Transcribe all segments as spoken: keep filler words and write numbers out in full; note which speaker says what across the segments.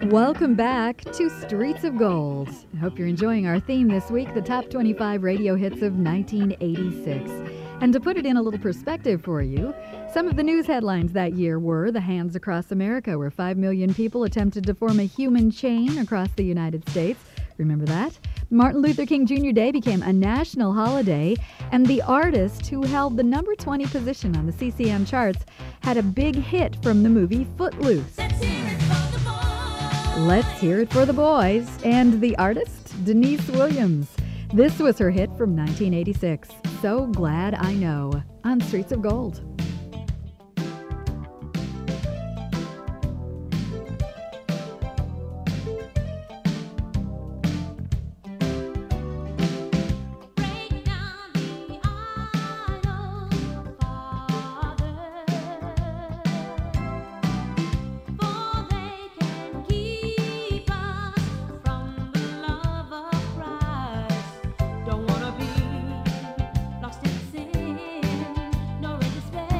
Speaker 1: Welcome back to Streets of Gold. I hope you're enjoying our theme this week, the top twenty-five radio hits of nineteen eighty-six. And to put it in a little perspective for you, some of the news headlines that year were the Hands Across America, where five million people attempted to form a human chain across the United States. Remember that? Martin Luther King Junior Day became a national holiday, and the artist who held the number twenty position on the C C M charts had a big hit from the movie Footloose. Let's hear it for the boys. And the artist, Denise Williams. This was her hit from nineteen eighty-six, So Glad I Know, on Streets of Gold.
Speaker 2: Don't wanna be lost in sin, nor in despair.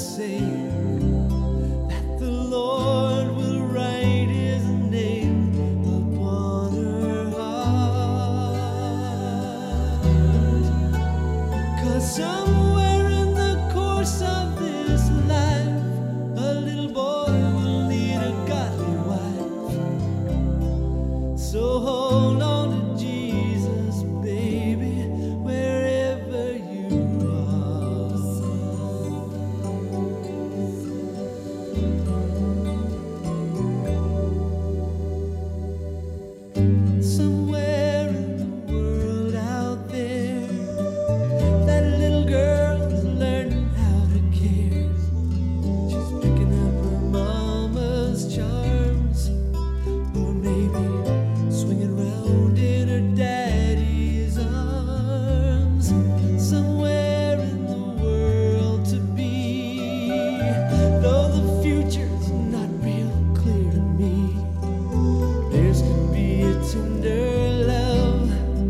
Speaker 2: same, that the Lord will write his name upon her heart. 'Cause somewhere in the course of this life, a little boy will need a godly wife. So hold on to Jesus, baby, wherever you are. Somewhere in the world out there, that little girl's learning how to care. She's picking up her mama's charms, or maybe swinging round in her daddy's arms. Somewhere in the world to be, though the future's not real clear to me. There's gonna be a tender love,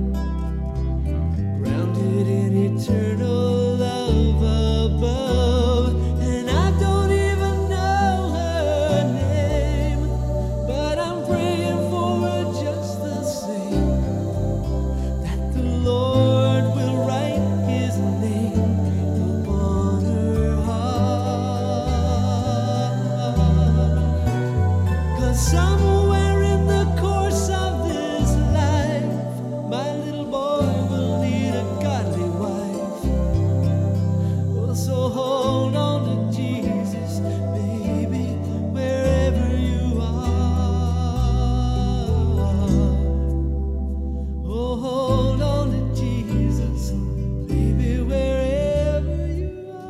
Speaker 2: grounded in eternal love above. And I don't even know her name, but I'm praying for her just the same, that the Lord will write his name upon her heart. 'Cause somewhere in the course of this life, my little boy will need a godly wife. Well, so hold on to Jesus, baby, wherever you are. Oh, hold on to Jesus, baby, wherever you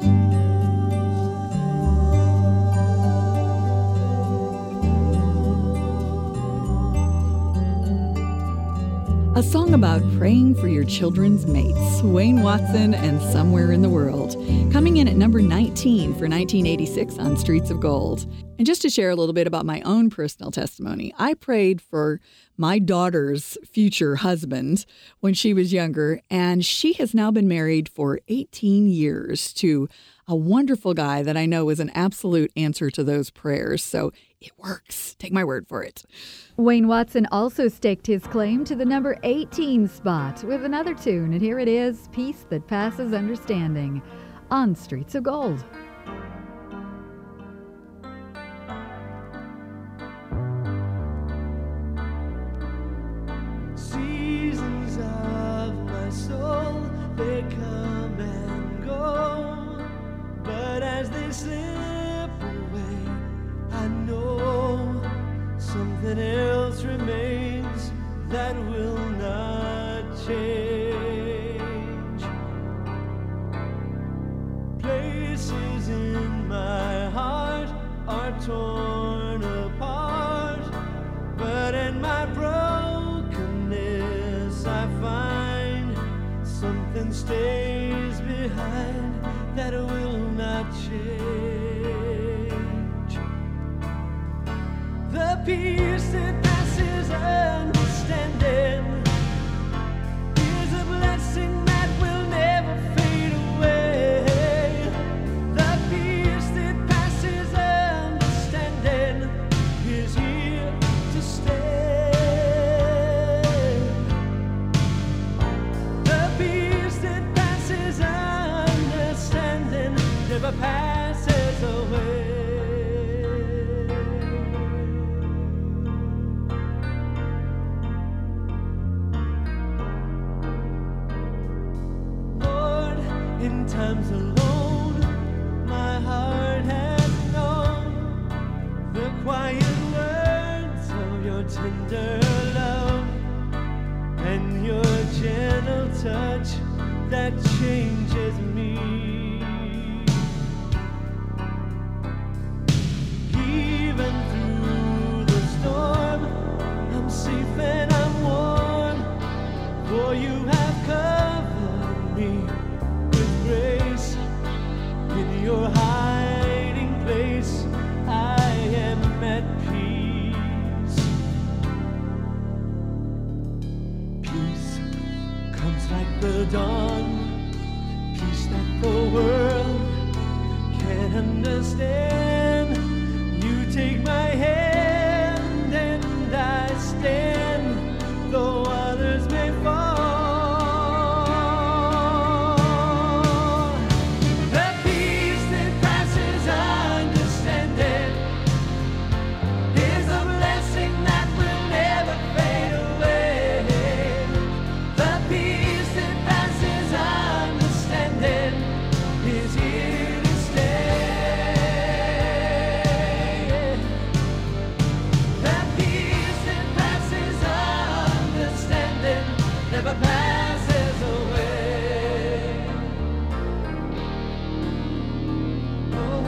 Speaker 1: A song about praying for your children's mates, Wayne Watson and Somewhere in the World, coming in at number nineteen for nineteen eighty-six on Streets of Gold. And just to share a little bit about my own personal testimony, I prayed for my daughter's future husband when she was younger, and she has now been married for eighteen years to a wonderful guy that I know was an absolute answer to those prayers. So it works. Take my word for it. Wayne Watson also staked his claim to the number eighteen spot with another tune, and here it is, Peace That Passes Understanding, on Streets of Gold.
Speaker 2: Seasons of my soul, they come and go, but as they slip away, I know something else remains that will not change. Places in my heart are torn apart, but in my brokenness I find something stays behind that will not change. The peace that passes understanding is a blessing that will never fade away. The peace that passes understanding is here to stay. The peace that passes understanding never passes away. Lord, in times alone, my heart has known the quiet words of your tender love and your gentle touch that changes me. Even through the storm, I'm safe and I'm warm, for you have covered me with grace. In your hiding place, I am at peace. Peace comes like the dawn, peace that the world can't understand. understand. You take my hand and I stand, though others may fall. The peace that passes understanding is a blessing that will never fade away. The peace that passes understanding is here to stay. The peace that passes understanding never passes away. Oh,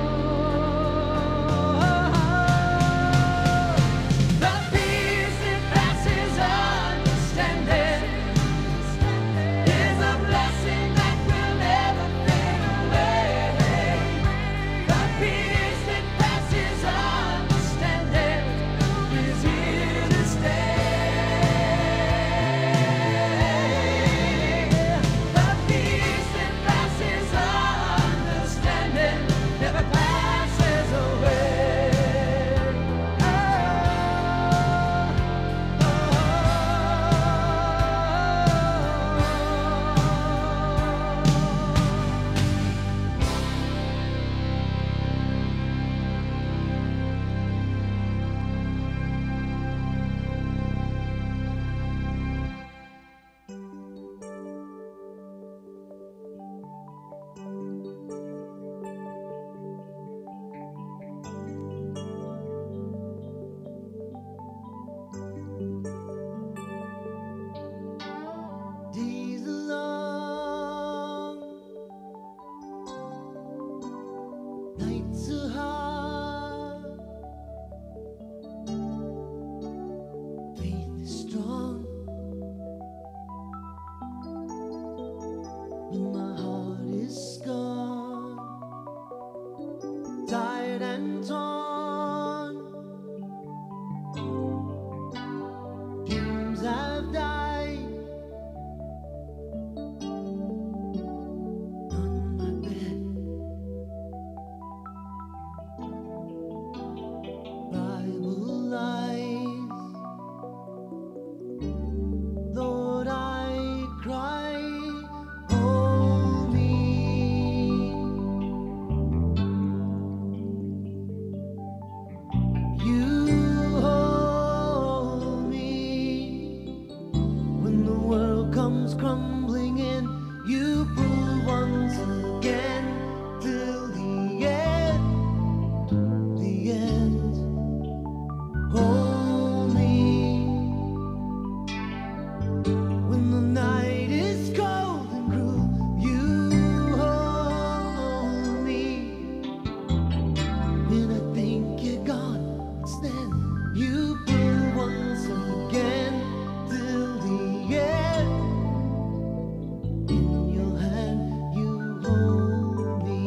Speaker 2: the peace that passes understanding is a blessing that will never fade away. The peace that passes understanding is here to stay. The peace that passes understanding never passes away. Days are long, nights are hard, faith is strong. When my heart is scarred, tired and torn, dreams have died on my bed. Bible lies, Lord, I cry, hold me. You hold me when the world comes crumbling in. You pull once again till the end, the end. Hold me when the night is cold and cruel. You hold me when I think you're gone. It's then you pull once again till the end. In your hand you hold me.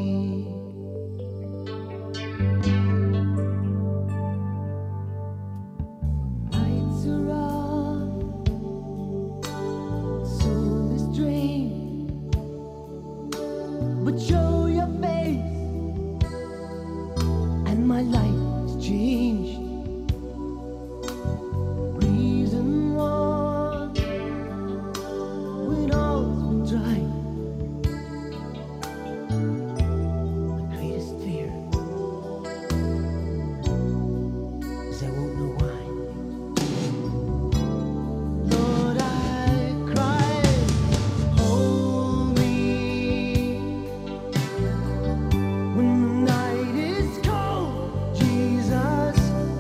Speaker 2: Nights are rough, soul is drained, but show your face and my life has changed. Reason was when all's been tried. My greatest fear is I won't know why. Lord, I cry, hold me when the night is cold. Jesus,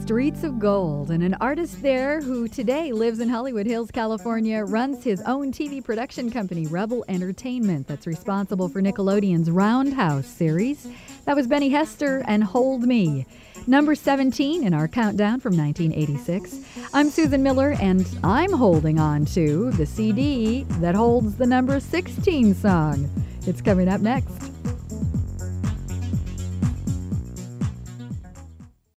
Speaker 1: Streets of Gold, and an artist there who today lives in Hollywood Hills, California, runs his own T V production company, Rebel Entertainment, that's responsible for Nickelodeon's Roundhouse series. That was Benny Hester and Hold Me. Number seventeen in our countdown from nineteen eighty-six. I'm Susan Miller, and I'm holding on to the C D that holds the number sixteen song. It's coming up next.